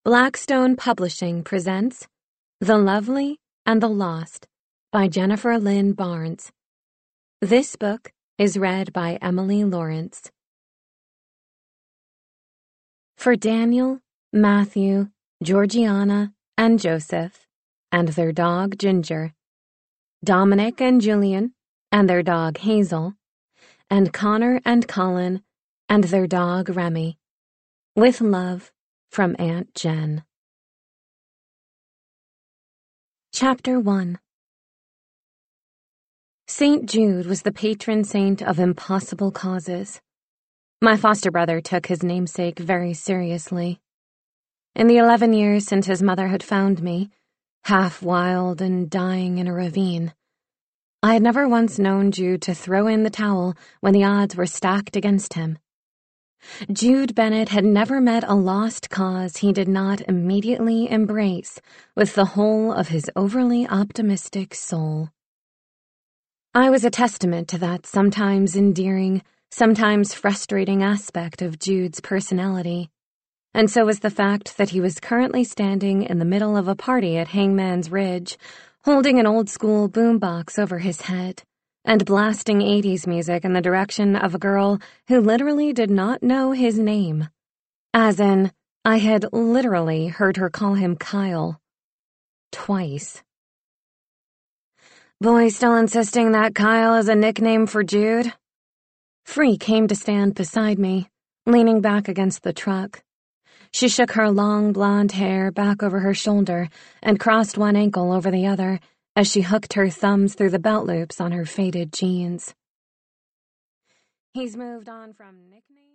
Blackstone Publishing presents The Lovely and the Lost by Jennifer Lynn Barnes. This book is read by Emily Lawrence. For Daniel, Matthew, Georgiana, and Joseph, and their dog Ginger, Dominic and Julian, and their dog Hazel, and Connor and Colin, and their dog Remy. With love, from Aunt Jen. Chapter 1. St. Jude was the patron saint of impossible causes. My foster brother took his namesake very seriously. In the 11 years since his mother had found me, half wild and dying in a ravine, I had never once known Jude to throw in the towel when the odds were stacked against him. Jude Bennett had never met a lost cause he did not immediately embrace with the whole of his overly optimistic soul. I was a testament to that sometimes endearing, sometimes frustrating aspect of Jude's personality, and so was the fact that he was currently standing in the middle of a party at Hangman's Ridge, holding an old-school boombox over his head and blasting 80s music in the direction of a girl who literally did not know his name. As in, I had literally heard her call him Kyle. Twice. Boy still insisting that Kyle is a nickname for Jude? Free came to stand beside me, leaning back against the truck. She shook her long blonde hair back over her shoulder and crossed one ankle over the other as she hooked her thumbs through the belt loops on her faded jeans. He's moved on from nickname